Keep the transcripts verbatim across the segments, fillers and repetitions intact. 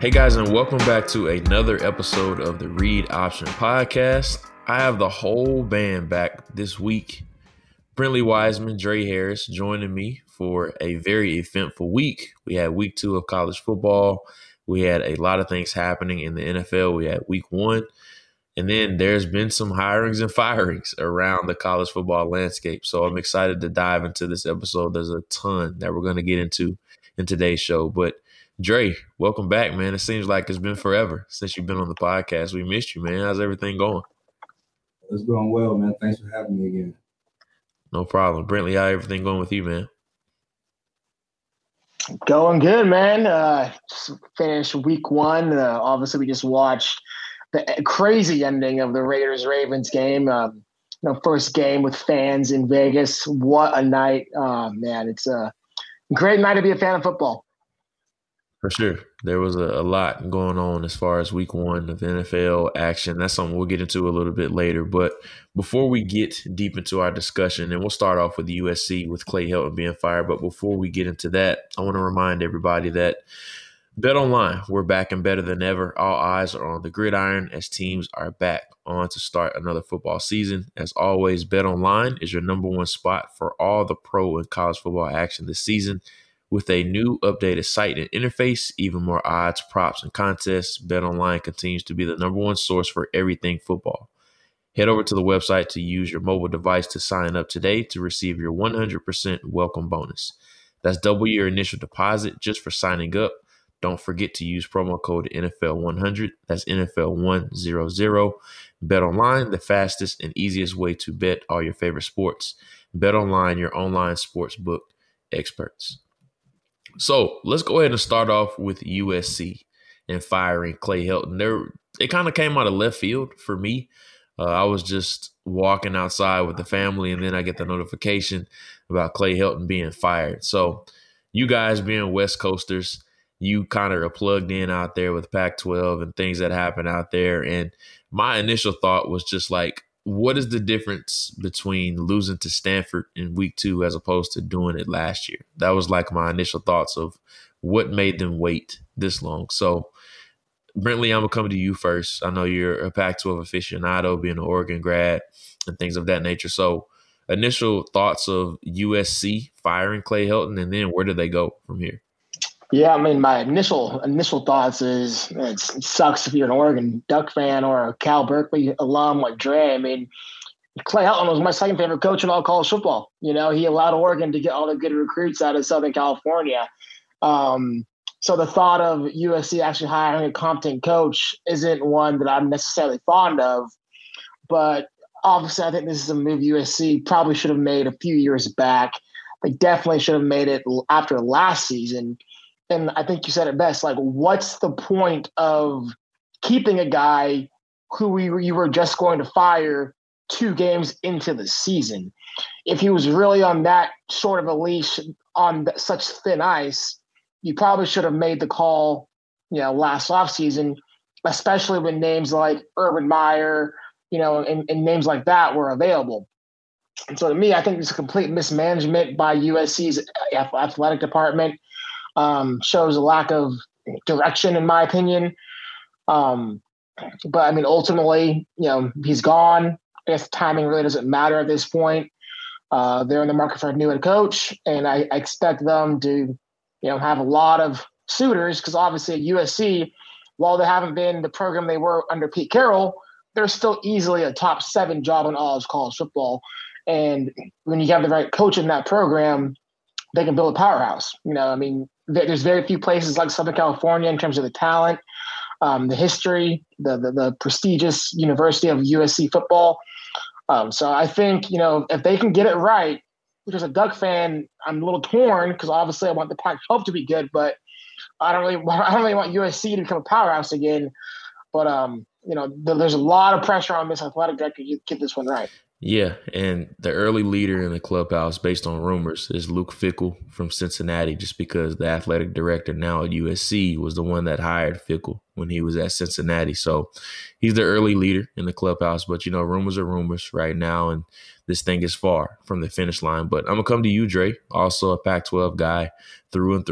Hey guys, and welcome back to another episode of the Read Option Podcast. I have the whole band back this week. Brentley Wiseman, Dre Harris joining me for a very eventful week. We had week two of college football. We had a lot of things happening in the N F L. We had week one. And then there's been some hirings and firings around the college football landscape. So I'm excited to dive into this episode. There's a ton that we're going to get into in today's show. But Dre, welcome back, man. It seems like it's been forever since you've been on the podcast. We missed you, man. How's everything going? It's going well, man. Thanks for having me again. No problem. Brentley, how everything going with you, man? Going good, man. Uh, just finished week one. Uh, obviously, we just watched the crazy ending of the Raiders-Ravens game. Um, you know, first game with fans in Vegas. What a night. Oh, man, it's a great night to be a fan of football. For sure. There was a, a lot going on as far as week one of N F L action. That's something we'll get into a little bit later. But before we get deep into our discussion, and we'll start off with U S C with Clay Helton being fired. But before we get into that, I want to remind everybody that BetOnline, we're back and better than ever. All eyes are on the gridiron as teams are back on to start another football season. As always, BetOnline is your number one spot for all the pro and college football action this season. With a new updated site and interface, even more odds, props, and contests, BetOnline continues to be the number one source for everything football. Head over to the website to use your mobile device to sign up today to receive your one hundred percent welcome bonus. That's double your initial deposit just for signing up. Don't forget to use promo code N F L one hundred. That's N F L one hundred. BetOnline, the fastest and easiest way to bet all your favorite sports. BetOnline, your online sportsbook experts. So let's go ahead and start off with U S C and firing Clay Helton. There, it kind of came out of left field for me. Uh, I was just walking outside with the family, and then I get the notification about Clay Helton being fired. So you guys being West Coasters, you kind of are plugged in out there with Pac twelve and things that happen out there. And my initial thought was just like, what is the difference between losing to Stanford in week two as opposed to doing it last year? That was like my initial thoughts of what made them wait this long. So, Brentley, I'm going to come to you first. I know you're a Pac twelve aficionado, being an Oregon grad and things of that nature. So, initial thoughts of U S C firing Clay Helton, and then where do they go from here? Yeah, I mean, my initial initial thoughts is it sucks if you're an Oregon Duck fan or a Cal Berkeley alum like Dre. I mean, Clay Helton was my second favorite coach in all college football. You know, he allowed Oregon to get all the good recruits out of Southern California. Um, so the thought of U S C actually hiring a competent coach isn't one that I'm necessarily fond of. But obviously, I think this is a move U S C probably should have made a few years back. They definitely should have made it after last season. And I think you said it best, like, what's the point of keeping a guy who we, you were just going to fire two games into the season? If he was really on that sort of a leash on such thin ice, you probably should have made the call, you know, last offseason, especially when names like Urban Meyer, you know, and, and names like that were available. And so to me, I think it's a complete mismanagement by U S C's athletic department. Um, shows a lack of direction, in my opinion. Um, but, I mean, ultimately, you know, he's gone. I guess timing really doesn't matter at this point. Uh, they're in the market for a new head coach, and I, I expect them to, you know, have a lot of suitors because obviously at U S C, while they haven't been the program they were under Pete Carroll, they're still easily a top seven job in all of college football. And when you have the right coach in that program, they can build a powerhouse. You know, I mean, there's very few places like Southern California in terms of the talent, um, the history, the, the the prestigious University of U S C football. Um, so I think, you know, if they can get it right, which as a Duck fan, I'm a little torn because obviously I want the Pac twelve to be good, but I don't really, I don't really want U S C to become a powerhouse again. But um, you know, there's a lot of pressure on this athletic director to get this one right. Yeah, and the early leader in the clubhouse, based on rumors, is Luke Fickell from Cincinnati, just because the athletic director now at U S C was the one that hired Fickell when he was at Cincinnati. So he's the early leader in the clubhouse. But, you know, rumors are rumors right now, and this thing is far from the finish line. But I'm going to come to you, Dre, also a Pac twelve guy through and through.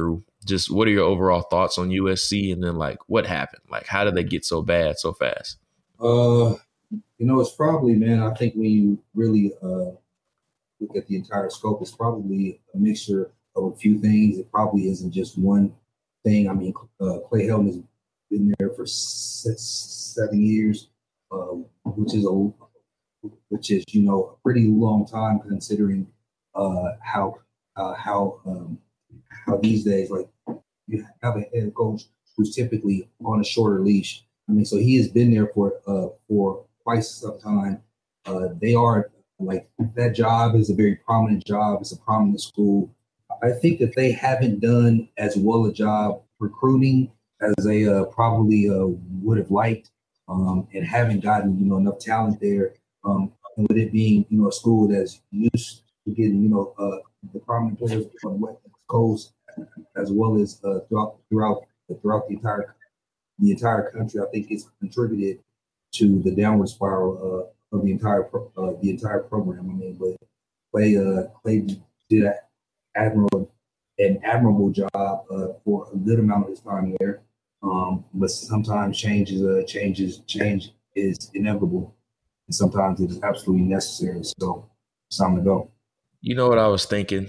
just what are your overall thoughts on U S C? And then, like, what happened? Like, how did they get so bad so fast? Uh, you know, it's probably, man, I think when you really uh, look at the entire scope, it's probably a mixture of a few things. It probably isn't just one thing. I mean, uh, Clay Helton has been there for six, seven years, uh, which is a which is you know a pretty long time considering uh, how uh, how um, how these days like you have a head coach who's typically on a shorter leash. I mean, so he has been there for uh, for quite some time. Uh, they are like that job is a very prominent job. It's a prominent school. I think that they haven't done as well a job recruiting as they uh, probably uh, would have liked, um, and haven't gotten you know enough talent there. Um, and with it being you know a school that's used to getting you know uh, the prominent players on the West Coast as well as uh, throughout throughout throughout the entire the entire country, I think it's contributed to the downward spiral uh, of the entire pro- uh, the entire program. I mean, but Clay uh, Clay did an admirable an admirable job uh, for a good amount of his time there. Um, but sometimes change is uh, changes change is inevitable, and sometimes it is absolutely necessary. So it's time to go. You know what I was thinking,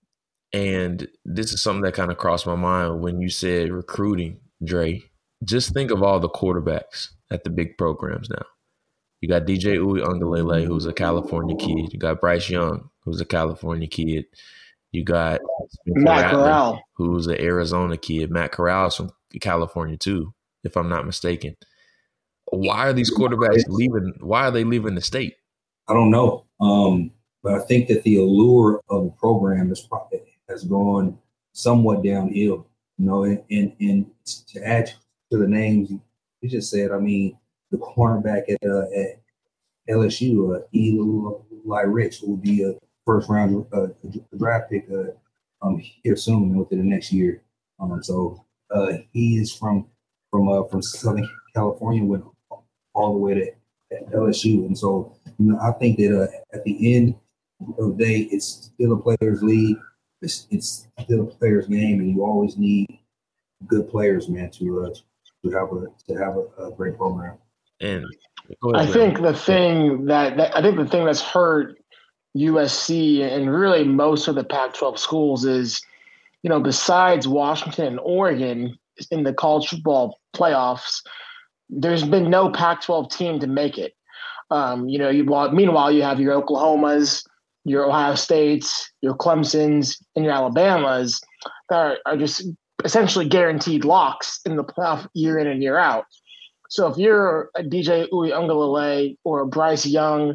and this is something that kind of crossed my mind when you said recruiting, Dre. Just think of all the quarterbacks at the big programs now. You got D J Uiagalelei, who's a California kid. You got Bryce Young, who's a California kid. You got Matt Corral, who's an Arizona kid. Matt Corral's from California too, if I'm not mistaken. Why are these quarterbacks leaving? Why are they leaving the state? I don't know, um, but I think that the allure of the program has has gone somewhat downhill. You know, and and, and to add to the names you just said, I mean, the cornerback at uh, at L S U, uh, Eli Ricks, who will be a first round uh, draft pick uh, um, here soon within the next year. Um, so uh, he is from from uh, from Southern California, went all the way to L S U, and so you know I think that uh, at the end of the day, it's still a players' league. It's, it's still a players' game, and you always need good players, man, to uh, to have a to have a, a great program. And I think the thing that, that I think the thing that's hurt U S C and really most of the Pac twelve schools is, you know, besides Washington and Oregon in the college football playoffs, there's been no Pac twelve team to make it. Um, you know, you meanwhile you have your Oklahomas, your Ohio States, your Clemsons, and your Alabamas that are, are just essentially guaranteed locks in the playoff year in and year out. So if you're a D J Uiagalelei or a Bryce Young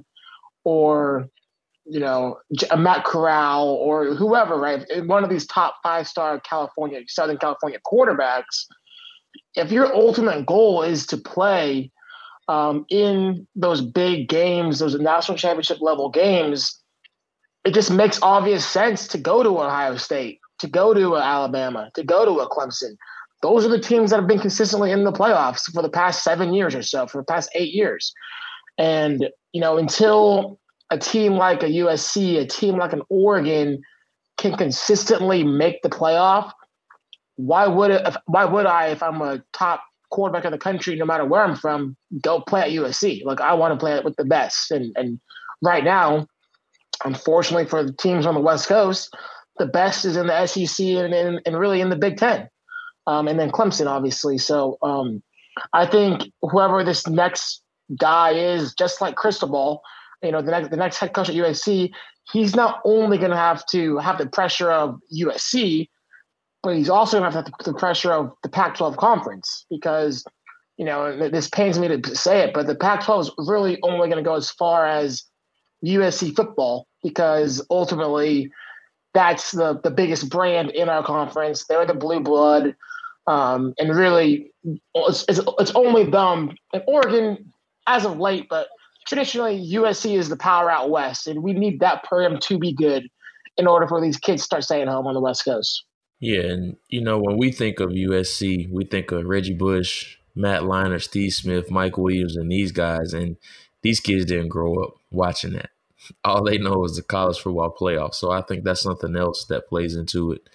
or, you know, a Matt Corral or whoever, right, one of these top five-star California, Southern California quarterbacks, if your ultimate goal is to play um, in those big games, those national championship level games, it just makes obvious sense to go to Ohio State, to go to Alabama, to go to a Clemson. Those are the teams that have been consistently in the playoffs for the past seven years or so, for the past eight years. And, you know, until a team like a U S C, a team like an Oregon can consistently make the playoff, why would it, if, why would I, if I'm a top quarterback in the country, no matter where I'm from, go play at U S C? Like, I want to play it with the best. And, and right now, unfortunately for the teams on the West Coast, the best is in the S E C and, and, and really in the Big Ten. Um, and then Clemson, obviously. So um, I think whoever this next guy is, just like Cristobal, you know, the next the next head coach at U S C, he's not only going to have to have the pressure of U S C, but he's also going to have to have the pressure of the Pac twelve conference because, you know, this pains me to say it, but the Pac twelve is really only going to go as far as U S C football because ultimately that's the, the biggest brand in our conference. They're the blue blood. Um, and really, it's, it's, it's only them and Oregon as of late, but traditionally U S C is the power out west, and we need that program to be good in order for these kids to start staying home on the West Coast. Yeah, and, you know, when we think of U S C, we think of Reggie Bush, Matt Leinart, Steve Smith, Mike Williams, and these guys, and these kids didn't grow up watching that. All they know is the college football playoff, so I think that's something else that plays into it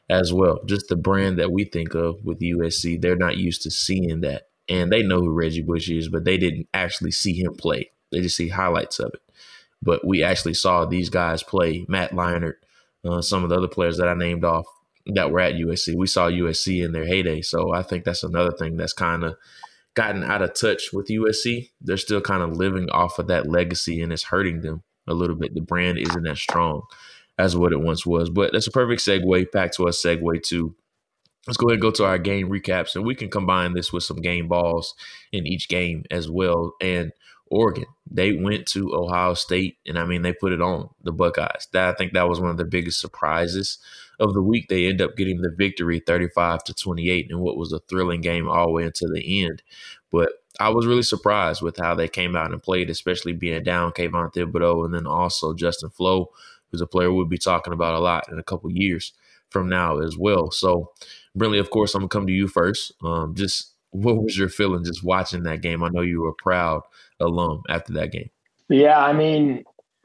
as well. Just the brand that we think of with U S C, they're not used to seeing that. And they know who Reggie Bush is, but they didn't actually see him play. They just see highlights of it. But we actually saw these guys play. Matt Leinart, uh, some of the other players that I named off that were at U S C. We saw U S C in their heyday. So I think that's another thing that's kind of gotten out of touch with U S C. They're still kind of living off of that legacy, and it's hurting them a little bit. The brand isn't as strong as what it once was. But that's a perfect segue back to a segue to let's go ahead and go to our game recaps, and we can combine this with some game balls in each game as well. And Oregon, they went to Ohio State, and I mean, they put it on the Buckeyes. That I think that was one of the biggest surprises of the week. They end up getting the victory thirty-five to twenty-eight in what was a thrilling game all the way into the end. But I was really surprised with how they came out and played, especially being down Kayvon Thibodeau and then also Justin Flo, who's a player we'll be talking about a lot in a couple years from now as well. So, Brinley, of course, I'm going to come to you first. Um, just what was your feeling just watching that game? I know you were a proud alum after that game. Yeah, I mean,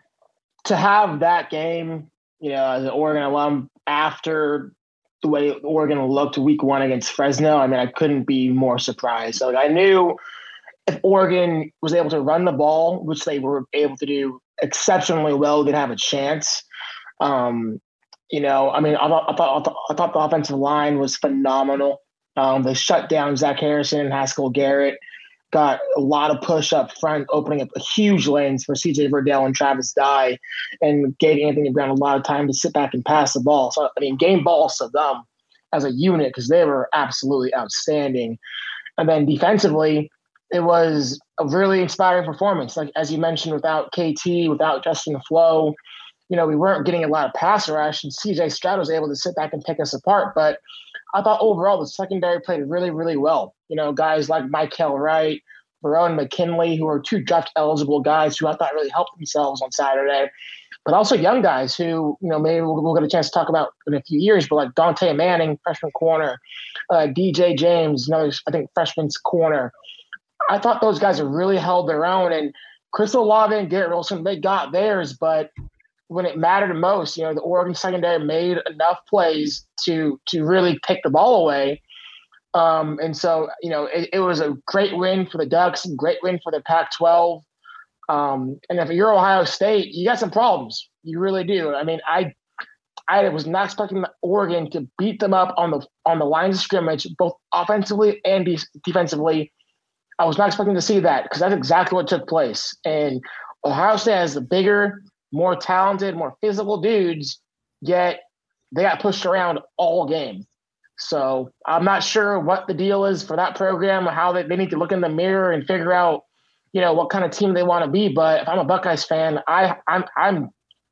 to have that game, you know, as an Oregon alum after the way Oregon looked week one against Fresno, I mean, I couldn't be more surprised. So I knew if Oregon was able to run the ball, which they were able to do exceptionally well, they'd have a chance. Um, you know, I mean, I thought, I thought, I thought, I thought the offensive line was phenomenal. Um, they shut down Zach Harrison and Haskell Garrett, got a lot of push up front, opening up huge lanes for C J Verdell and Travis Dye, and gave Anthony Brown a lot of time to sit back and pass the ball. So, I mean, game balls to them as a unit because they were absolutely outstanding. And then defensively, it was a really inspiring performance. Like, as you mentioned, without K T, without Justin Flo, you know, we weren't getting a lot of pass rush, and C J Stroud was able to sit back and pick us apart. But I thought overall the secondary played really, really well. You know, guys like Mykel Wright, Verone McKinley, who are two draft-eligible guys who I thought really helped themselves on Saturday. But also young guys who, you know, maybe we'll, we'll get a chance to talk about in a few years, but like Dante Manning, freshman corner, uh, D J James, another, I think, freshman's corner. I thought those guys have really held their own. And Chris Olave and Garrett Wilson, they got theirs, but when it mattered most, you know, the Oregon secondary made enough plays to to really take the ball away. Um, and so, you know, it, it was a great win for the Ducks, a great win for the Pac twelve. Um, and if you're Ohio State, you got some problems. You really do. I mean, I I was not expecting Oregon to beat them up on the on the lines of scrimmage, both offensively and de- defensively. I was not expecting to see that because that's exactly what took place. And Ohio State has the bigger, more talented, more physical dudes, yet they got pushed around all game. So I'm not sure what the deal is for that program, or how they, they need to look in the mirror and figure out, you know, what kind of team they want to be. But if I'm a Buckeyes fan, I I'm I'm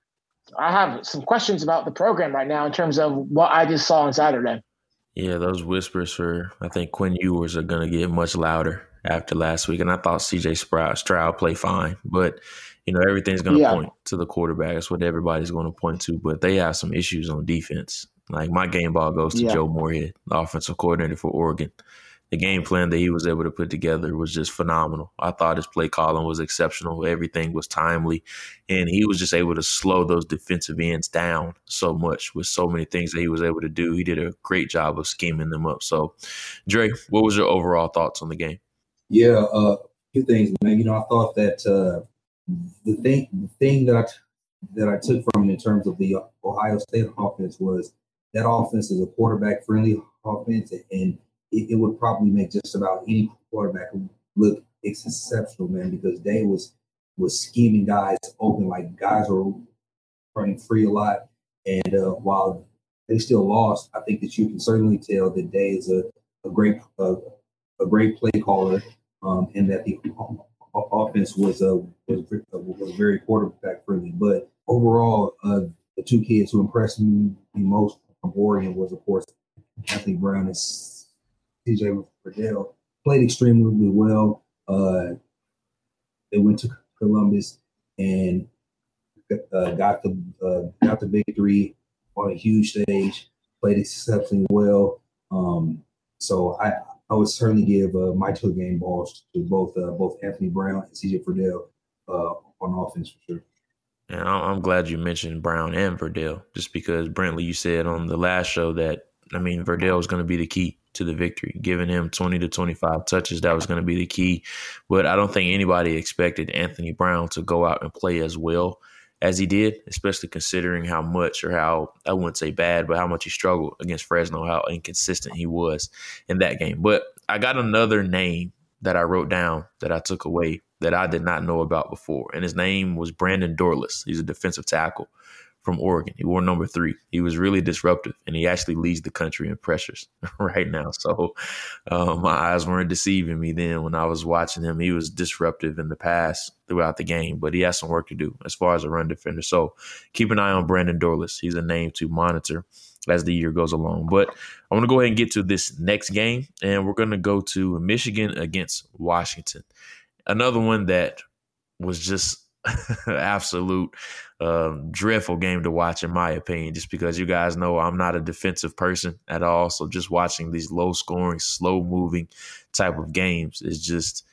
I have some questions about the program right now in terms of what I just saw on Saturday. Yeah, those whispers for I think Quinn Ewers are going to get much louder after last week, and I thought C J Stroud, Stroud played fine, but you know, everything's going to yeah. point to the quarterback. That's what everybody's going to point to. But they have some issues on defense. Like, my game ball goes to yeah. Joe Moorhead, the offensive coordinator for Oregon. The game plan that he was able to put together was just phenomenal. I thought his play calling was exceptional. Everything was timely. And he was just able to slow those defensive ends down so much with so many things that he was able to do. He did a great job of scheming them up. So, Dre, what was your overall thoughts on the game? Yeah, uh, a few things, man. You know, I thought that uh, – The thing, the thing that I, that I took from it in terms of the Ohio State offense was that offense is a quarterback-friendly offense, and it, it would probably make just about any quarterback look exceptional, man, because they was was scheming guys open, like guys were running free a lot. And uh, while they still lost, I think that you can certainly tell that Day is a, a great uh, a great play caller, um, and that the offense was uh, was, was very quarterback friendly. But overall, uh, the two kids who impressed me the most from Oregon was, of course, Anthony Brown and C J Verdell. Played extremely well. Uh, they went to Columbus and uh, got the uh, got the victory on a huge stage. Played exceptionally well. Um, so I. I would certainly give uh, my two game balls to both uh, both Anthony Brown and C J Verdell uh, on offense for sure. And I'm glad you mentioned Brown and Verdell, just because, Brentley, you said on the last show that, I mean, Verdell was going to be the key to the victory, giving him twenty to twenty-five touches. That was going to be the key. But I don't think anybody expected Anthony Brown to go out and play as well as he did, especially considering how much, or how, I wouldn't say bad, but how much he struggled against Fresno, how inconsistent he was in that game. But I got another name that I wrote down that I took away that I did not know about before. And his name was Brandon Dorlus. He's a defensive tackle from Oregon. He wore number three. He was really disruptive, and he actually leads the country in pressures right now. So um, my eyes weren't deceiving me then when I was watching him. He was disruptive in the pass throughout the game, but he has some work to do as far as a run defender. So keep an eye on Brandon Dorlus. He's a name to monitor as the year goes along. But I want to go ahead and get to this next game, and we're going to go to Michigan against Washington. Another one that was just absolute um, dreadful game to watch, in my opinion, just because you guys know I'm not a defensive person at all. So just watching these low scoring, slow moving type of games is just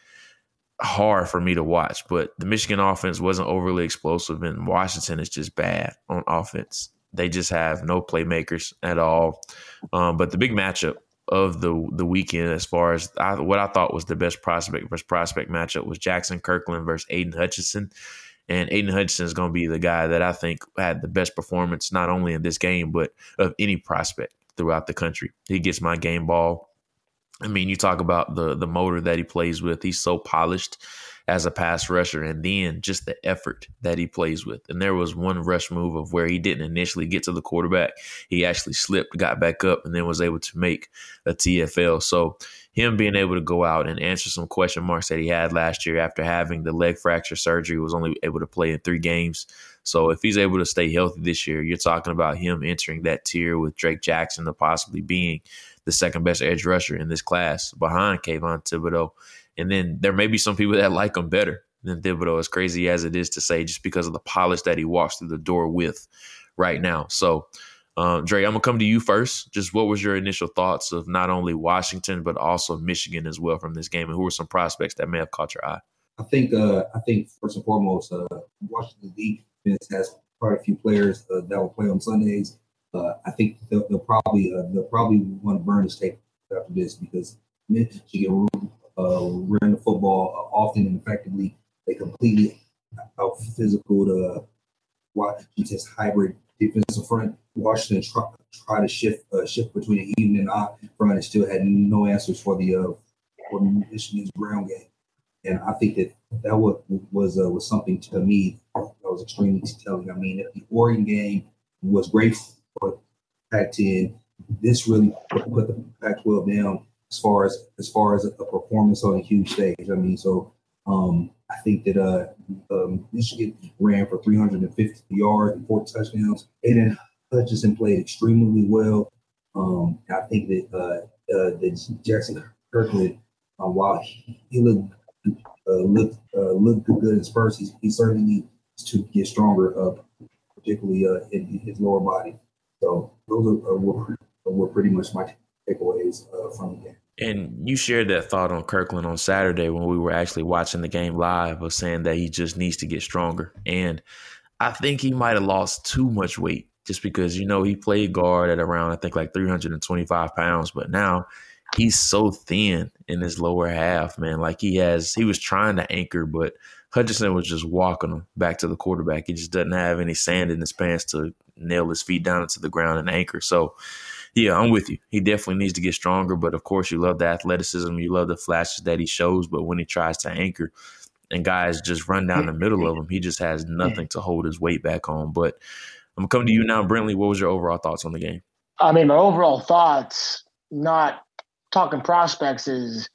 hard for me to watch. But the Michigan offense wasn't overly explosive, and Washington is just bad on offense. They just have no playmakers at all. Um, but the big matchup of the the weekend, as far as I, what I thought was the best prospect versus prospect matchup, was Jackson Kirkland versus Aiden Hutchinson. And Aiden Hutchinson is going to be the guy that I think had the best performance, not only in this game, but of any prospect throughout the country. He gets my game ball. I mean, you talk about the the motor that he plays with. He's so polished as a pass rusher, and then just the effort that he plays with. And there was one rush move of where he didn't initially get to the quarterback. He actually slipped, got back up, and then was able to make a T F L. So him being able to go out and answer some question marks that he had last year after having the leg fracture surgery, was only able to play in three games. So if he's able to stay healthy this year, you're talking about him entering that tier with Drake Jackson to possibly being the second best edge rusher in this class behind Kayvon Thibodeau. And then there may be some people that like him better than Thibodeau, as crazy as it is to say, just because of the polish that he walks through the door with right now. So, um, Dre, I'm going to come to you first. Just what was your initial thoughts of not only Washington, but also Michigan as well from this game? And who were some prospects that may have caught your eye? I think, uh, I think first and foremost, uh, Washington defense has quite a few players uh, that will play on Sundays. Uh, I think they'll, they'll probably uh, they'll probably want to burn this tape after this, because Michigan uh, ran the football uh, often and effectively. They completely out physical to Washington's hybrid defensive front. Washington try, try to shift uh, shift between the even and odd front, and still had no answers for the uh, for Michigan's ground game. And I think that that was was, uh, was something to me that was extremely telling. I mean, if the Oregon game was great for Pac ten, this really put the Pac twelve down as far as as far as a performance on a huge stage. I mean, so um, I think that uh, um, Michigan ran for three hundred fifty yards and four touchdowns. Aiden Hutchinson played extremely well. Um, I think that uh, uh, that Jackson Kirkland, uh, while he, he looked uh, looked uh, looked good in spurts, he, he certainly needs to get stronger, uh, particularly uh, in, in his lower body. So those are, uh, were, were pretty much my takeaways uh, from the game. And you shared that thought on Kirkland on Saturday when we were actually watching the game live, of saying that he just needs to get stronger. And I think he might have lost too much weight, just because, you know, he played guard at around, I think, like three hundred twenty-five pounds. But now he's so thin in his lower half, man. Like he has, he was trying to anchor, but Hutchinson was just walking him back to the quarterback. He just doesn't have any sand in his pants to nail his feet down into the ground and anchor. So, yeah, I'm with you. He definitely needs to get stronger. But, of course, you love the athleticism. You love the flashes that he shows. But when he tries to anchor and guys just run down the middle of him, he just has nothing to hold his weight back on. But I'm going to come to you now, Brentley. What was your overall thoughts on the game? I mean, my overall thoughts, not talking prospects, is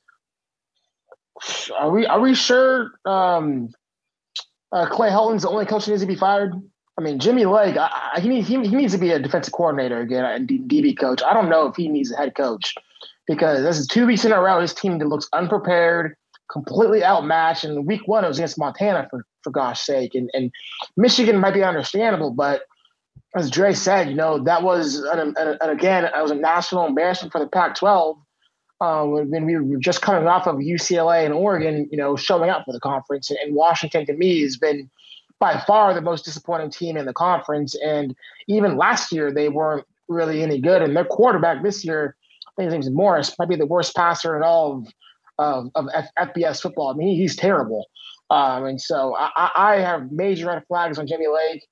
are we are we sure um, uh, Clay Helton's the only coach that needs to be fired? I mean, Jimmy Lake, I, I, he, needs, he, he needs to be a defensive coordinator again and D B coach. I don't know if he needs a head coach, because this is two weeks in a row his team looks unprepared, completely outmatched. And week one, it was against Montana, for, for gosh sake. And, and Michigan might be understandable, but as Dre said, you know, that was, an, an, and again, it was a national embarrassment for the Pac twelve uh, when we were just coming off of U C L A and Oregon, you know, showing up for the conference. And, and Washington, to me, has been by far the most disappointing team in the conference. And even last year, they weren't really any good. And their quarterback this year, I think his name's Morris, might be the worst passer in all of of, of F- FBS football. I mean, he, he's terrible. Um, and so I, I have major red flags on Jimmy Lake.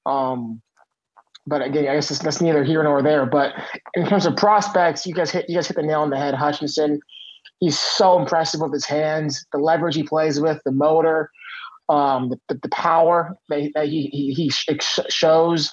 Um, but again, I guess it's, that's neither here nor there. But in terms of prospects, you guys hit you guys hit the nail on the head. Hutchinson, he's so impressive with his hands, the leverage he plays with, the motor, um, the, the, the power that, that he he, he shows.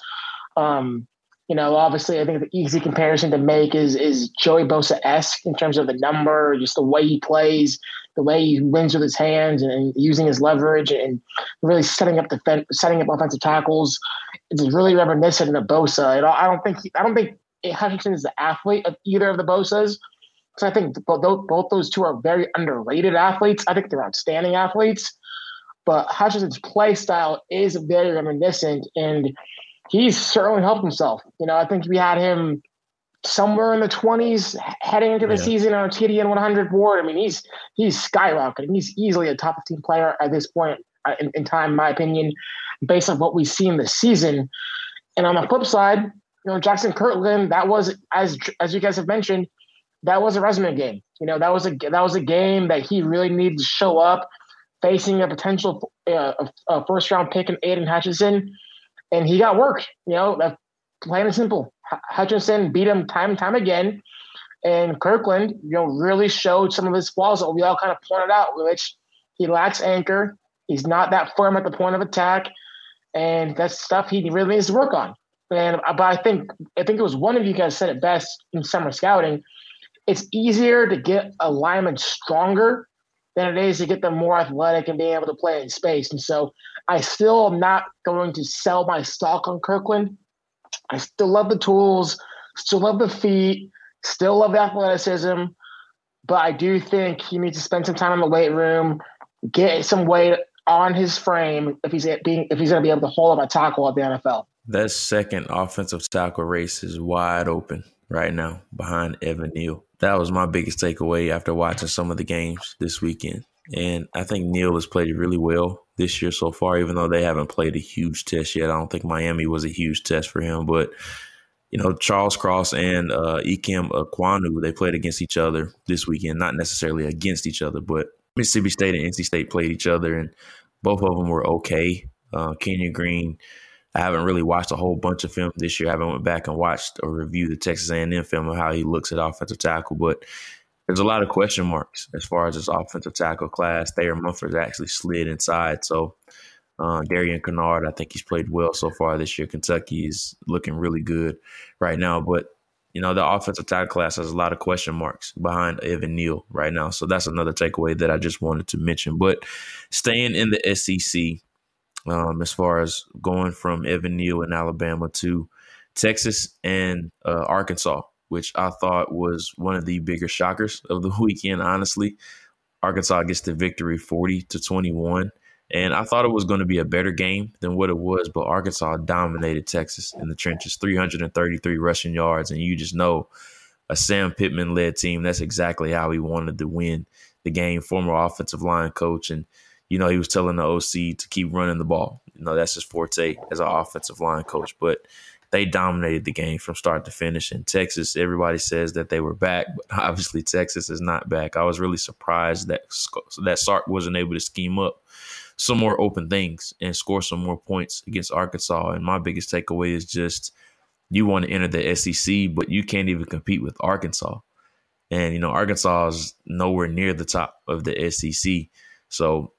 Um, You know, obviously, I think the easy comparison to make is is Joey Bosa-esque in terms of the number, just the way he plays, the way he wins with his hands, and, and using his leverage, and really setting up defense, setting up offensive tackles. It's really reminiscent of Bosa. And I don't think he, I don't think Hutchinson is the athlete of either of the Bosas. So I think both both those two are very underrated athletes. I think they're outstanding athletes, but Hutchinson's play style is very reminiscent, and he's certainly helped himself. You know, I think we had him somewhere in the twenties heading into the yeah. season on our T D N one hundred board. I mean, he's he's skyrocketing. He's easily a top fifteen player at this point in, in time, in my opinion, based on what we've seen this season. And on the flip side, you know, Jackson Kirkland, that was, as as you guys have mentioned, that was a resume game. You know, that was a that was a game that he really needed to show up, facing a potential uh, a, a first round pick in Aiden Hutchinson. And he got work, you know, that's plain and simple. Hutchinson beat him time and time again. And Kirkland, you know, really showed some of his flaws that we all kind of pointed out, which he lacks anchor. He's not that firm at the point of attack. And that's stuff he really needs to work on. And but I think I think it was one of you guys said it best in summer scouting. It's easier to get a lineman stronger than it is to get them more athletic and being able to play in space. And so I still am not going to sell my stock on Kirkland. I still love the tools, still love the feet, still love the athleticism, but I do think he needs to spend some time in the weight room, get some weight on his frame if he's being if he's going to be able to hold up a tackle at the N F L. That second offensive tackle race is wide open right now behind Evan Neal. That was my biggest takeaway after watching some of the games this weekend. And I think Neal has played really well this year so far, even though they haven't played a huge test yet. I don't think Miami was a huge test for him. But, you know, Charles Cross and uh, Ikem Ekwonu, they played against each other this weekend. Not necessarily against each other, but Mississippi State and N C State played each other, and both of them were okay. Uh, Kenyon Green, I haven't really watched a whole bunch of film this year. I haven't went back and watched or reviewed the Texas A and M film of how he looks at offensive tackle, but there's a lot of question marks as far as this offensive tackle class. Thayer Munford's actually slid inside. So uh, Darian Kennard, I think he's played well so far this year. Kentucky is looking really good right now. But, you know, the offensive tackle class has a lot of question marks behind Evan Neal right now. So that's another takeaway that I just wanted to mention. But staying in the S E C, um, as far as going from Evan Neal in Alabama to Texas and uh, Arkansas, which I thought was one of the bigger shockers of the weekend, honestly. Arkansas gets the victory forty to twenty-one. And I thought it was going to be a better game than what it was, but Arkansas dominated Texas in the trenches, three hundred thirty-three rushing yards. And you just know a Sam Pittman-led team, that's exactly how he wanted to win the game, former offensive line coach. And, you know, he was telling the O C to keep running the ball. You know, that's his forte as an offensive line coach. But they dominated the game from start to finish. And Texas, everybody says that they were back, but obviously Texas is not back. I was really surprised that that Sark wasn't able to scheme up some more open things and score some more points against Arkansas. And my biggest takeaway is just you want to enter the S E C, but you can't even compete with Arkansas. And, you know, Arkansas is nowhere near the top of the S E C. So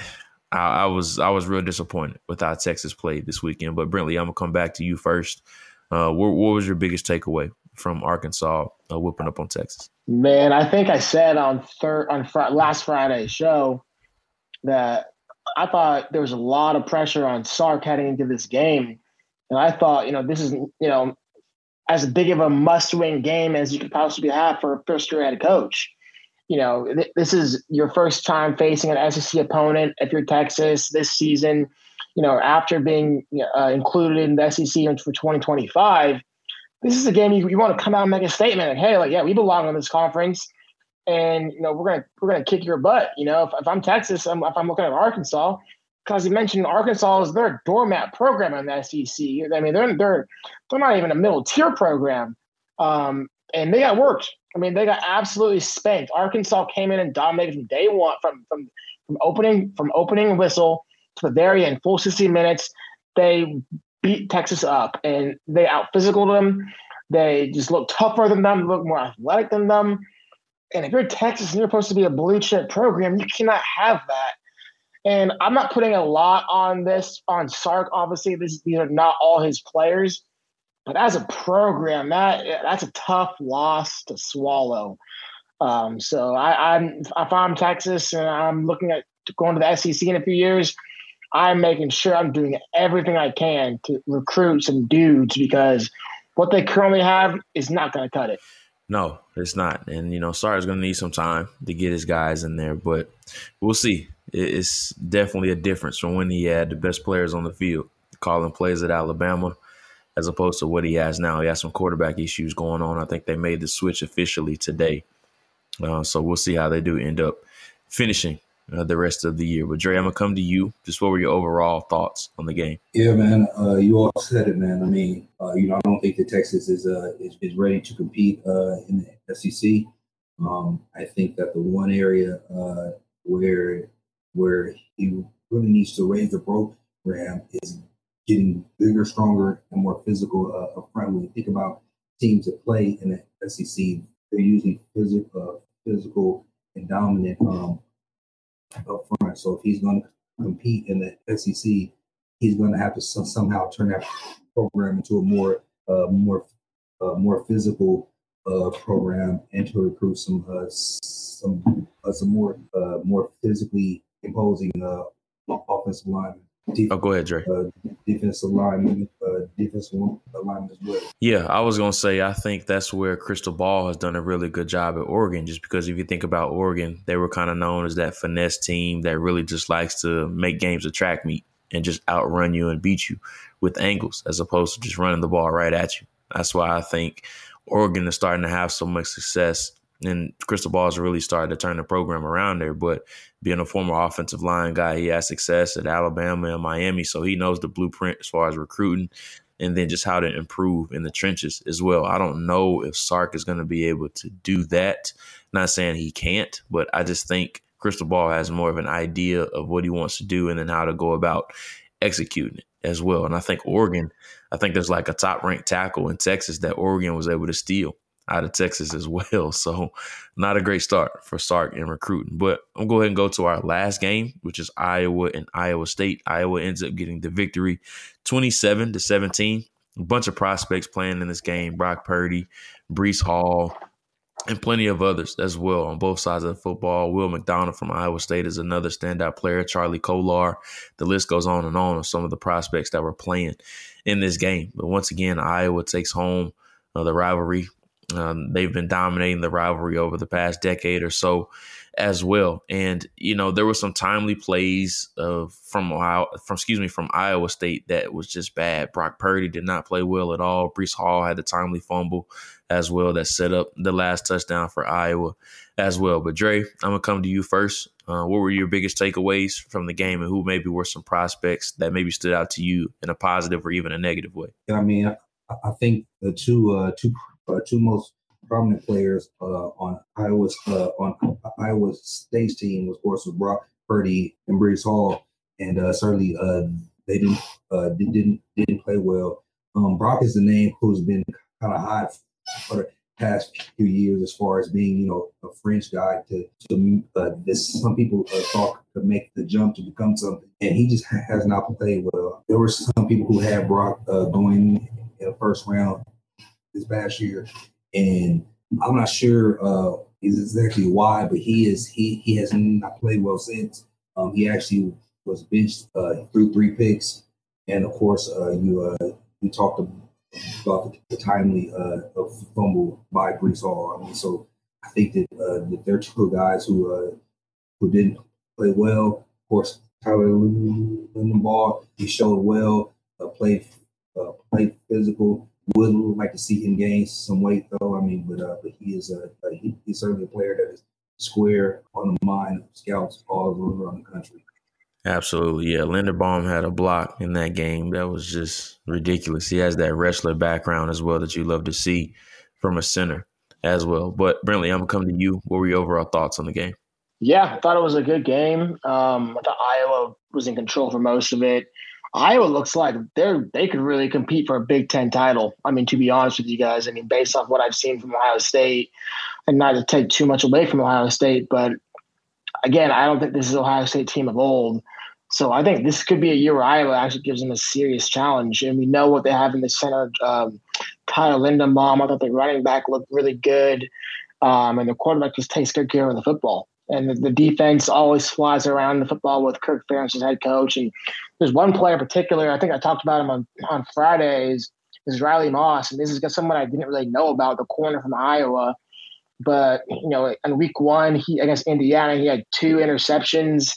I, I was I was real disappointed with how Texas played this weekend. But Brentley, I'm gonna come back to you first. Uh, what, what was your biggest takeaway from Arkansas uh, whipping up on Texas? Man, I think I said on third on fr- last Friday's show that I thought there was a lot of pressure on Sark heading into this game, and I thought, you know, this is, you know, as big of a must-win game as you could possibly have for a first-year head coach. You know, th- this is your first time facing an S E C opponent if you're Texas this season, you know, after being uh, included in the S E C for twenty twenty-five. This is a game you, you want to come out and make a statement like, hey, like, yeah, we belong in this conference, and, you know, we're going to we're gonna kick your butt. You know, if, if I'm Texas, I'm, if I'm looking at Arkansas, because you mentioned Arkansas is their doormat program in the S E C. I mean, they're they're they're not even a middle tier program, um, and they got worked. I mean, they got absolutely spanked. Arkansas came in and dominated from day one, from from from opening from opening whistle to the very end, full sixty minutes. They beat Texas up, and they out physicaled them. They just looked tougher than them, looked more athletic than them. And if you're Texas and you're supposed to be a blue chip program, you cannot have that. And I'm not putting a lot on this, on Sark. Obviously, this, these are not all his players. But as a program, that that's a tough loss to swallow. Um, so I, I'm, if I'm Texas and I'm looking at going to the S E C in a few years, I'm making sure I'm doing everything I can to recruit some dudes, because what they currently have is not going to cut it. No, it's not. And, you know, Sark's going to need some time to get his guys in there, but we'll see. It's definitely a difference from when he had the best players on the field, calling plays at Alabama, as opposed to what he has now. He has some quarterback issues going on. I think they made the switch officially today. Uh, so we'll see how they do end up finishing uh, the rest of the year. But, Dre, I'm going to come to you. Just what were your overall thoughts on the game? Yeah, man, uh, you all said it, man. I mean, uh, you know, I don't think that Texas is uh, is, is ready to compete uh, in the S E C. Um, I think that the one area uh, where where he really needs to raise the program is getting bigger, stronger, and more physical uh, up front. When you think about teams that play in the S E C, they're usually physical, uh, physical and dominant um, up front. So if he's going to compete in the S E C, he's going to have to some, somehow turn that program into a more, uh, more, uh, more physical uh, program, and to recruit some, uh, some, uh, some more, uh, more physically imposing uh, offensive linemen. Def- oh, go ahead, Dre. Uh, defensive lineman, uh, defensive lineman as well. Yeah, I was going to say, I think that's where Crystal Ball has done a really good job at Oregon, just because if you think about Oregon, they were kind of known as that finesse team that really just likes to make games a track meet and just outrun you and beat you with angles, as opposed to just running the ball right at you. That's why I think Oregon is starting to have so much success. And Crystal Ball has really started to turn the program around there. But being a former offensive line guy, he had success at Alabama and Miami, so he knows the blueprint as far as recruiting and then just how to improve in the trenches as well. I don't know if Sark is going to be able to do that. Not saying he can't, but I just think Crystal Ball has more of an idea of what he wants to do and then how to go about executing it as well. And I think Oregon, I think there's like a top-ranked tackle in Texas that Oregon was able to steal out of Texas as well. So not a great start for Sark in recruiting. But I'm going to go ahead and go to our last game, which is Iowa and Iowa State. Iowa ends up getting the victory twenty-seven to seventeen. A bunch of prospects playing in this game. Brock Purdy, Breece Hall, and plenty of others as well on both sides of the football. Will McDonald from Iowa State is another standout player. Charlie Kolar. The list goes on and on of some of the prospects that were playing in this game. But once again, Iowa takes home uh, the rivalry. Um, they've been dominating the rivalry over the past decade or so as well. And, you know, there were some timely plays of from Ohio, from excuse me, from Iowa State that was just bad. Brock Purdy did not play well at all. Breece Hall had the timely fumble as well that set up the last touchdown for Iowa as well. But Dre, I'm gonna come to you first. Uh, what were your biggest takeaways from the game, and who maybe were some prospects that maybe stood out to you in a positive or even a negative way? I mean, I, I think the two uh, two uh, two most prominent players uh, on Iowa's uh, on Iowa State's team, of course, was Brock Purdy and Breece Hall, and uh, certainly uh, they didn't uh, didn't didn't play well. Um, Brock is the name who's been kind of hot for the past few years as far as being, you know, a French guy to, to uh, this some people uh, thought could make the jump to become something, and he just ha- has not played well. There were some people who had Brock uh, going in the first round this past year, and I'm not sure uh, exactly why, but he is he he has not played well since. Um, he actually was benched uh, through three picks, and of course, uh, you uh, you talked about the timely uh, fumble by Breece Hall. I mean, so I think that, uh, that there are two guys who uh, who didn't play well. Of course, Tyler Lindenbaugh, he showed well, uh, played uh, played physical. Would like to see him gain some weight, though. I mean, but uh, but he is a uh, he, he's certainly a player that is square on the mind of scouts all around the country. Absolutely, yeah. Linderbaum had a block in that game. That was just ridiculous. He has that wrestler background as well that you love to see from a center as well. But Brentley, I'm gonna come to you. What were your overall thoughts on the game? Yeah, I thought it was a good game. Um, I thought Iowa was in control for most of it. Iowa looks like they're they could really compete for a Big Ten title. I mean, to be honest with you guys, I mean, based off what I've seen from Ohio State, and not to take too much away from Ohio State, but again, I don't think this is Ohio State team of old. So I think this could be a year where Iowa actually gives them a serious challenge. And we know what they have in the center. Um, Tyler Linderbaum, I thought the running back looked really good. Um, and the quarterback just takes good care of the football. And the, the defense always flies around the football with Kirk Ferentz as head coach. And there's one player in particular, I think I talked about him on, on Fridays, is Riley Moss. And this is someone I didn't really know about, the corner from Iowa. But, you know, in week one, he against Indiana, he had two interceptions.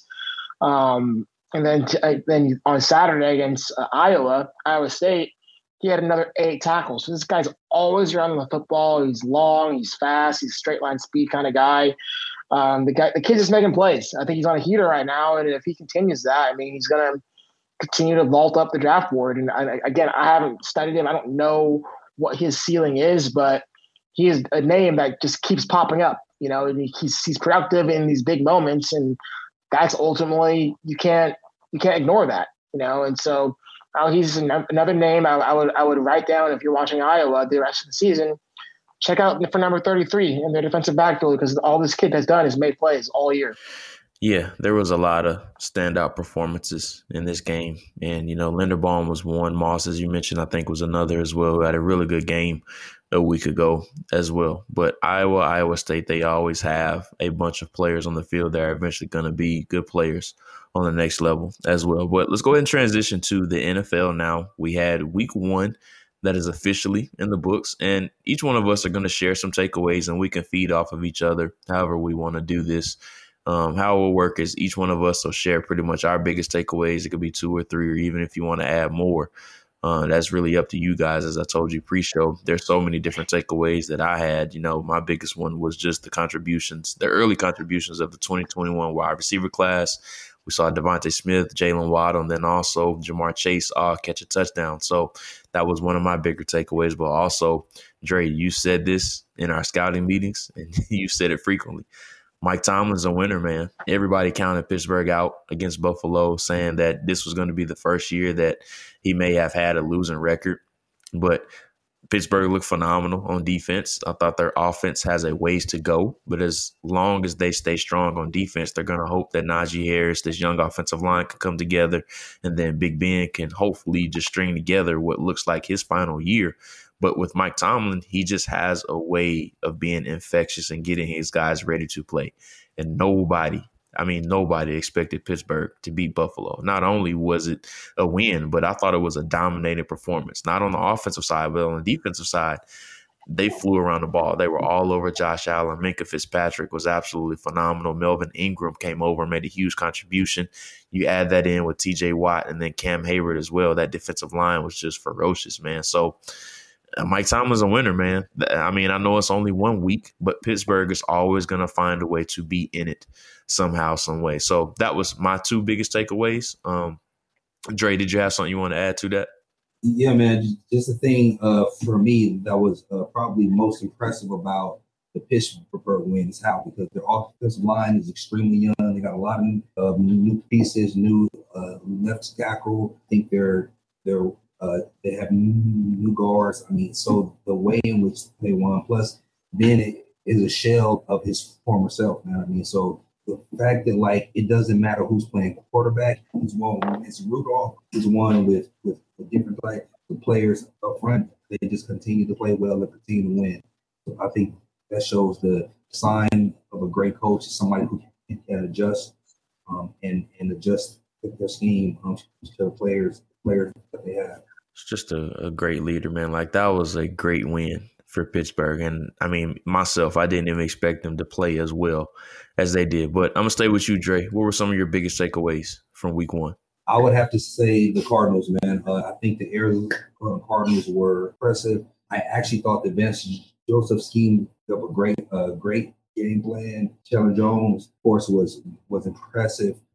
Um, and then t- then on Saturday against uh, Iowa, Iowa State, he had another eight tackles. So this guy's always around the football. He's long, he's fast, he's straight line speed kind of guy. Um, the guy, the kid's just making plays. I think he's on a heater right now, and if he continues that, I mean, he's going to continue to vault up the draft board. And I, again, I haven't studied him. I don't know what his ceiling is, but he is a name that just keeps popping up, you know, and he's he's productive in these big moments, and that's ultimately you can't you can't ignore that, you know. And so uh, he's another name I, I would I would write down if you're watching Iowa the rest of the season. Check out for number thirty-three in their defensive backfield, because all this kid has done is made plays all year. Yeah, there was a lot of standout performances in this game. And, you know, Linderbaum was one. Moss, as you mentioned, I think was another as well, who had a really good game a week ago as well. But Iowa, Iowa State, they always have a bunch of players on the field that are eventually going to be good players on the next level as well. But let's go ahead and transition to the N F L now. We had week one that is officially in the books, and each one of us are going to share some takeaways, and we can feed off of each other however we want to do this. Um, how it will work is each one of us will share pretty much our biggest takeaways. It could be two or three, or even if you want to add more, uh, that's really up to you guys. As I told you pre-show, there's so many different takeaways that I had. You know, my biggest one was just the contributions, the early contributions of the twenty twenty-one wide receiver class. We saw Devontae Smith, Jalen Waddle, and then also Jamar Chase all catch a touchdown. So that was one of my bigger takeaways. But also, Dre, you said this in our scouting meetings, and you said it frequently. Mike Tomlin's a winner, man. Everybody counted Pittsburgh out against Buffalo, saying that this was going to be the first year that he may have had a losing record. But Pittsburgh looked phenomenal on defense. I thought their offense has a ways to go, but as long as they stay strong on defense, they're going to hope that Najee Harris, this young offensive line, can come together, and then Big Ben can hopefully just string together what looks like his final year. But with Mike Tomlin, he just has a way of being infectious and getting his guys ready to play. And nobody, I mean, nobody expected Pittsburgh to beat Buffalo. Not only was it a win, but I thought it was a dominating performance, not on the offensive side, but on the defensive side. They flew around the ball. They were all over Josh Allen. Minkah Fitzpatrick was absolutely phenomenal. Melvin Ingram came over and made a huge contribution. You add that in with T J Watt and then Cam Hayward as well. That defensive line was just ferocious, man. So Mike Tomlin's a winner, man. I mean, I know it's only one week, but Pittsburgh is always going to find a way to be in it somehow, some way. So that was my two biggest takeaways. Um, Dre, did you have something you want to add to that? Yeah, man. Just a thing uh, for me that was uh, probably most impressive about the Pittsburgh win is how, because their offensive line is extremely young. They got a lot of uh, new pieces, new uh, left tackle. I think they're they're Uh, they have new guards. I mean, so the way in which they won, plus Ben is a shell of his former self, man. I mean, so the fact that, like, it doesn't matter who's playing quarterback, who's one, it's Rudolph, who's one with, with, with different like, the players up front, they just continue to play well and continue to win. So I think that shows the sign of a great coach, somebody who can adjust um, and, and adjust their scheme um, to the players, players that they have. It's just a, a great leader, man. Like, that was a great win for Pittsburgh. And, I mean, myself, I didn't even expect them to play as well as they did. But I'm going to stay with you, Dre. What were some of your biggest takeaways from week one? I would have to say the Cardinals, man. Uh, I think the Arizona Cardinals were impressive. I actually thought the Vance Joseph scheme up a great, uh, great game plan. Chandler Jones, of course, was was impressive.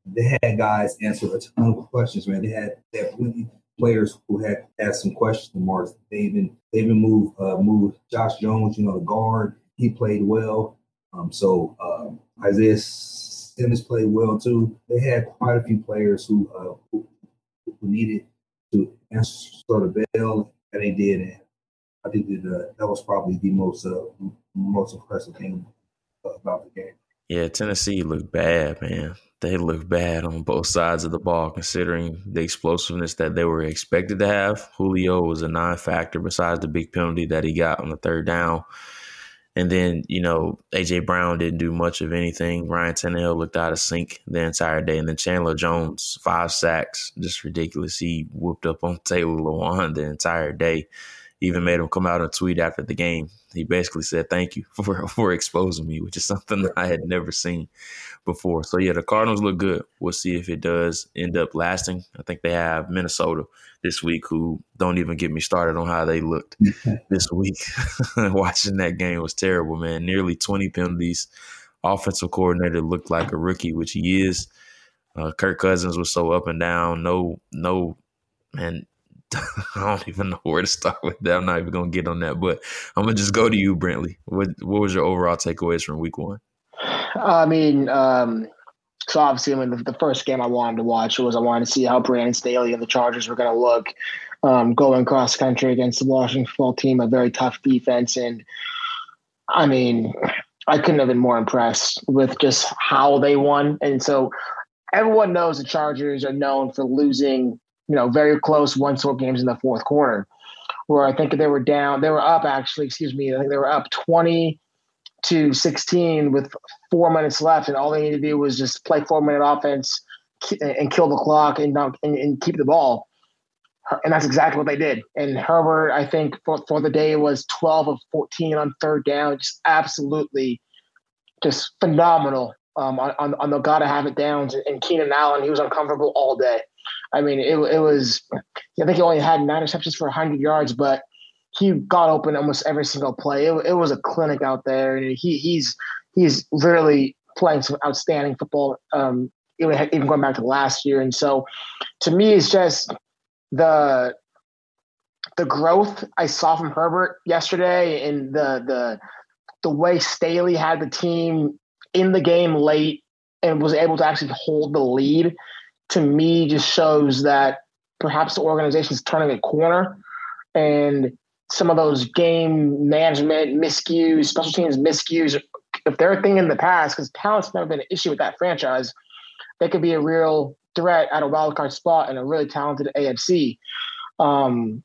they had guys answer a ton of questions, man. They had, they had plenty players who had asked some questions to Mars. They even they even moved uh, moved Josh Jones, you know, the guard. He played well. Um, so um, Isaiah Simmons played well too. They had quite a few players who uh, who, who needed to answer the bell, and they did. And I think that uh, that was probably the most uh, most impressive thing about the game. Yeah, Tennessee looked bad, man. They looked bad on both sides of the ball, considering the explosiveness that they were expected to have. Julio was a non-factor besides the big penalty that he got on the third down. And then, you know, A J. Brown didn't do much of anything. Ryan Tannehill looked out of sync the entire day. And then Chandler Jones, five sacks, just ridiculous. He whooped up on Taylor Lewan the entire day. Even made him come out and tweet after the game. He basically said, thank you for, for exposing me, which is something that I had never seen before. So, yeah, the Cardinals look good. We'll see if it does end up lasting. I think they have Minnesota this week, who don't even get me started on how they looked this week. Watching that game was terrible, man. Nearly twenty penalties. Offensive coordinator looked like a rookie, which he is. Uh, Kirk Cousins was so up and down. No, no, man. I don't even know where to start with that. I'm not even going to get on that, but I'm going to just go to you, Brentley. What what was your overall takeaways from week one? I mean, um, so obviously, I mean, the, the first game I wanted to watch was I wanted to see how Brandon Staley and the Chargers were going to look um, going cross country against the Washington football team, a very tough defense. And I mean, I couldn't have been more impressed with just how they won. And so everyone knows the Chargers are known for losing, you know, very close one-score games in the fourth quarter, where I think they were down. They were up, actually, excuse me. I think they were up twenty to sixteen with four minutes left, and all they needed to do was just play four-minute offense and kill the clock and, not, and, and keep the ball. And that's exactly what they did. And Herbert, I think, for, for the day was twelve of fourteen on third down, just absolutely just phenomenal um, on, on, on the gotta have it downs. And Keenan Allen, he was uncomfortable all day. I mean, it, it was – I think he only had nine receptions for one hundred yards, but he got open almost every single play. It, it was a clinic out there. And he he's he's really playing some outstanding football, um, even, even going back to last year. And so, to me, it's just the the growth I saw from Herbert yesterday and the the the way Staley had the team in the game late and was able to actually hold the lead, to me, just shows that perhaps the organization is turning a corner, and some of those game management miscues, special teams miscues, if they're a thing in the past, because talent's never been an issue with that franchise, they could be a real threat at a wildcard spot in a really talented A F C. Um,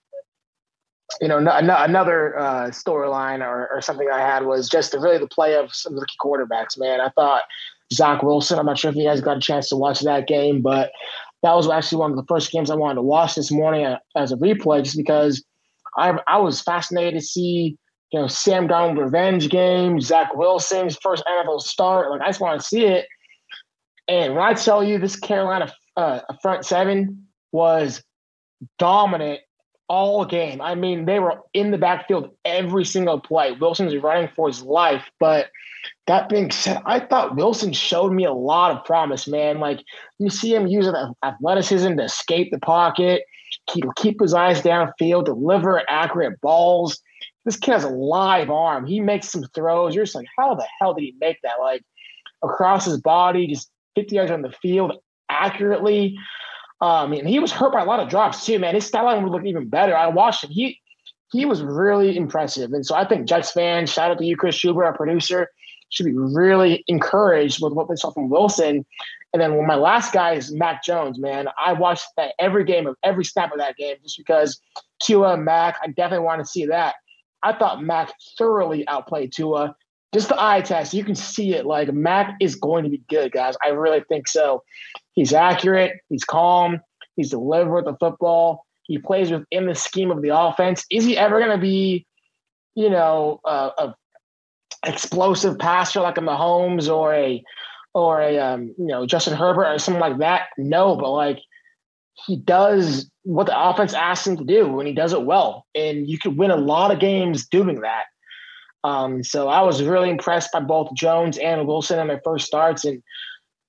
you know, no, no, another uh, storyline or, or something I had was just the, really the play of some rookie quarterbacks, man. I thought Zach Wilson, I'm not sure if you guys got a chance to watch that game, but that was actually one of the first games I wanted to watch this morning as a replay, just because I I was fascinated to see, you know, Sam Darnold revenge game, Zach Wilson's first N F L start. Like, I just want to see it. And when I tell you this Carolina uh, front seven was dominant all game. I mean, they were in the backfield every single play. Wilson's running for his life. But that being said, I thought Wilson showed me a lot of promise, man. Like, you see him using athleticism to escape the pocket, keep, keep his eyes downfield, deliver accurate balls. This kid has a live arm. He makes some throws. You're just like, how the hell did he make that? Like, across his body, just fifty yards on the field accurately. Um, and he was hurt by a lot of drops too, man. His stat line would look even better. I watched him. He he was really impressive. And so I think Jets fans, shout out to you, Chris Schubert, our producer, should be really encouraged with what they saw from Wilson. And then when my last guy is Mac Jones, man, I watched that every game of every snap of that game just because Tua and Mac, I definitely want to see that. I thought Mac thoroughly outplayed Tua. Just the eye test, you can see it. Like, Mac is going to be good, guys. I really think so. He's accurate. He's calm. He's deliberate with the football. He plays within the scheme of the offense. Is he ever going to be, you know, uh, a explosive passer like a Mahomes or a, or a, um, you know, Justin Herbert or something like that? No, but like, he does what the offense asks him to do, and he does it well. And you could win a lot of games doing that. Um, so I was really impressed by both Jones and Wilson in their first starts. And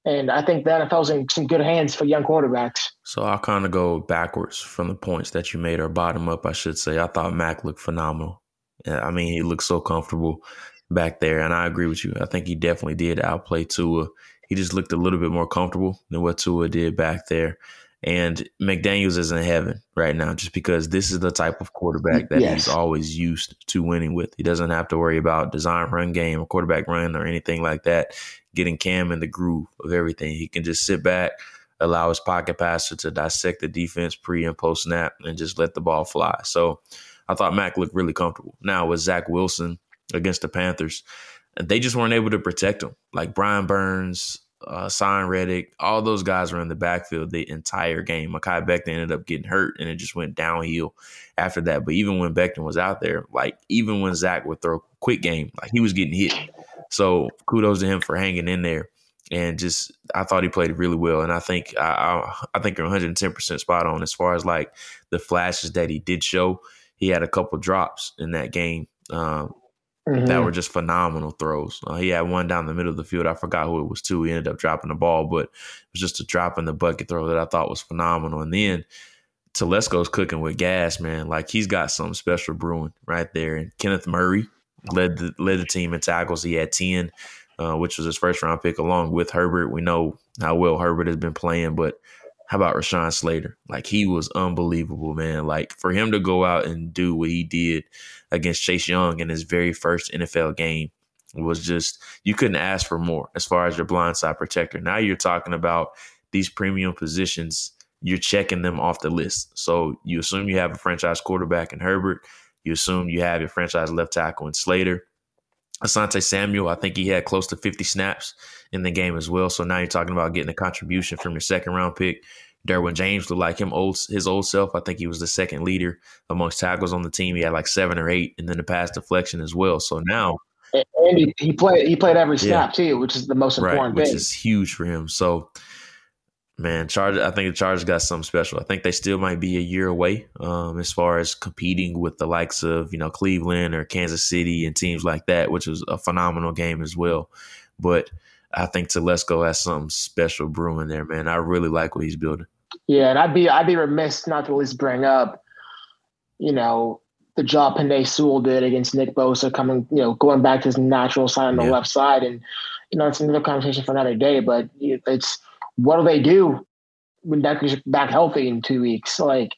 And I think the N F L's in some good hands for young quarterbacks. So I'll kind of go backwards from the points that you made, or bottom up, I should say. I thought Mac looked phenomenal. I mean, he looked so comfortable back there, and I agree with you. I think he definitely did outplay Tua. He just looked a little bit more comfortable than what Tua did back there. And McDaniels is in heaven right now just because this is the type of quarterback that yes. he's always used to winning with. He doesn't have to worry about design run game or quarterback run or anything like that, getting Cam in the groove of everything. He can just sit back, allow his pocket passer to dissect the defense pre and post snap, and just let the ball fly. So I thought Mac looked really comfortable. Now with Zach Wilson against the Panthers, they just weren't able to protect him. Like Brian Burns, uh, Sion Reddick, all those guys were in the backfield the entire game. Mekhi Becton ended up getting hurt, and it just went downhill after that. But even when Becton was out there, like even when Zach would throw a quick game, like he was getting hit. So kudos to him for hanging in there. And just, I thought he played really well. And I think, I, I, I think you're one hundred ten percent spot on as far as like the flashes that he did show. He had a couple drops in that game um, mm-hmm. that were just phenomenal throws. Uh, he had one down the middle of the field. I forgot who it was to. He ended up dropping the ball, but it was just a drop in the bucket throw that I thought was phenomenal. And then Telesco's cooking with gas, man. Like he's got something special brewing right there. And Kenneth Murray led the, led the team in tackles. He had ten, uh, which was his first round pick along with Herbert. We know how well Herbert has been playing, but how about Rashawn Slater? Like he was unbelievable, man. Like for him to go out and do what he did against Chase Young in his very first N F L game was just, you couldn't ask for more as far as your blindside protector. Now you're talking about these premium positions. You're checking them off the list. So you assume you have a franchise quarterback in Herbert. You assume you have your franchise left tackle in Slater. Asante Samuel, I think he had close to fifty snaps in the game as well. So now you're talking about getting a contribution from your second round pick. Derwin James looked like him old his old self. I think he was the second leader amongst tackles on the team. He had like seven or eight, and then the pass deflection as well. So now, and he, he played he played every snap yeah, too, which is the most important right, thing. Which is huge for him. So, man, Chargers, I think the Chargers got something special. I think they still might be a year away um, as far as competing with the likes of, you know, Cleveland or Kansas City and teams like that, which was a phenomenal game as well. But I think Telesco has something special brewing there, man. I really like what he's building. Yeah, and I'd be I'd be remiss not to at least bring up, you know, the job Penei Sewell did against Nick Bosa, coming, you know, going back to his natural side on the yeah. left side. And, you know, it's another conversation for another day, but it's, what do they do when Decker's back healthy in two weeks? Like,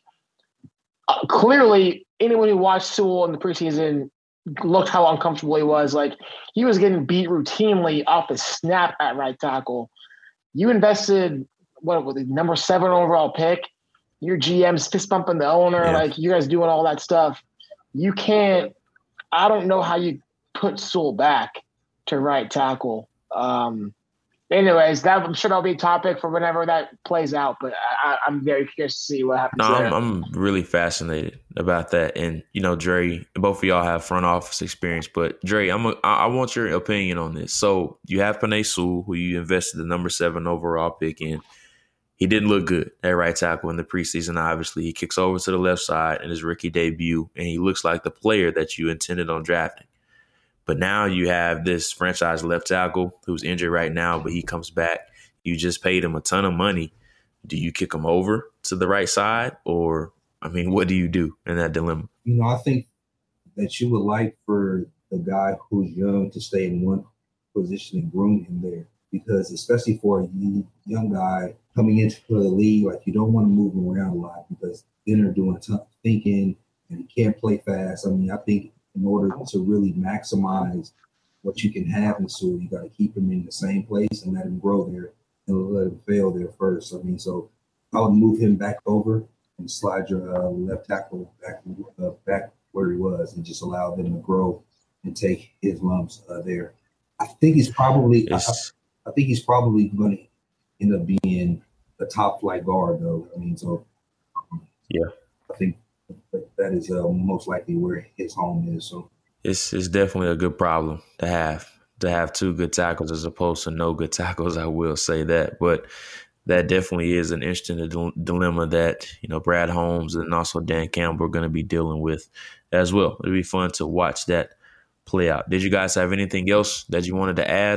uh, clearly, anyone who watched Sewell in the preseason looked how uncomfortable he was. Like, he was getting beat routinely off the snap at right tackle. You invested, what was the number seven overall pick? Your G M's fist bumping the owner. Yeah. Like, you guys doing all that stuff. You can't – I don't know how you put Sewell back to right tackle. Um Anyways, that I'm sure that'll be a topic for whenever that plays out. But I, I'm very curious to see what happens. No, there. I'm, I'm really fascinated about that. And you know, Dre, both of y'all have front office experience, but Dre, I'm a, I want your opinion on this. So you have Penei Sewell, who you invested the number seven overall pick in. He didn't look good at right tackle in the preseason. Obviously, he kicks over to the left side in his rookie debut, and he looks like the player that you intended on drafting. But now you have this franchise left tackle who's injured right now, but he comes back. You just paid him a ton of money. Do you kick him over to the right side? Or, I mean, what do you do in that dilemma? You know, I think that you would like for the guy who's young to stay in one position and groom him there. Because especially for a young guy coming into the league, like you don't want to move him around a lot because then they're doing a ton of thinking and he can't play fast. I mean, I think in order to really maximize what you can have in Sewell, you got to keep him in the same place and let him grow there and let him fail there first. I mean, so I would move him back over and slide your uh, left tackle back uh, back where he was and just allow them to grow and take his lumps uh, there. I think he's probably I, I think he's probably going to end up being a top flight guard, though. I mean, so um, yeah, I think that is uh, most likely where his home is. So it's it's definitely a good problem to have to have two good tackles as opposed to no good tackles. I will say that, but that definitely is an interesting dil- dilemma that you know Brad Holmes and also Dan Campbell are going to be dealing with as well. It'll be fun to watch that play out. Did you guys have anything else that you wanted to add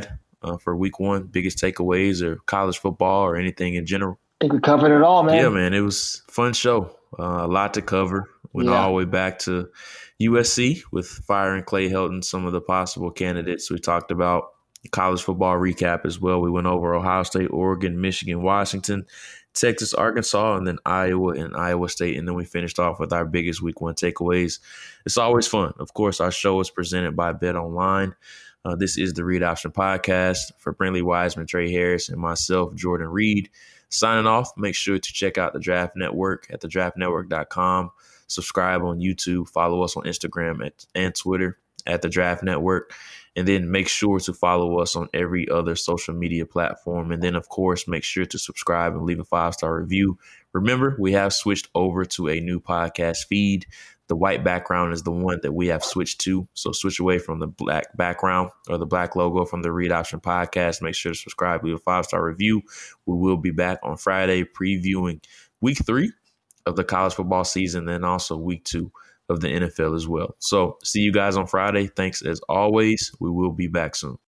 uh, for week one? Biggest takeaways or college football or anything in general? I think we covered it all, man. Yeah, man. It was a fun show. Uh, a lot to cover. Went Yeah. all the way back to U S C with firing Clay Helton, some of the possible candidates. We talked about college football recap as well. We went over Ohio State, Oregon, Michigan, Washington, Texas, Arkansas, and then Iowa and Iowa State. And then we finished off with our biggest week one takeaways. It's always fun. Of course, our show is presented by Bet Online. Uh, this is the Read Option Podcast. For Brinley Wiseman, Trey Harris, and myself, Jordan Reed. Signing off, make sure to check out the Draft Network at the draft network dot com. Subscribe on YouTube. Follow us on Instagram at, and Twitter at the Draft Network. And then make sure to follow us on every other social media platform. And then, of course, make sure to subscribe and leave a five-star review. Remember, we have switched over to a new podcast feed. The white background is the one that we have switched to. So switch away from the black background or the black logo from the Read Option Podcast. Make sure to subscribe, leave a five-star review. We will be back on Friday previewing week three of the college football season and also week two of the N F L as well. So see you guys on Friday. Thanks as always. We will be back soon.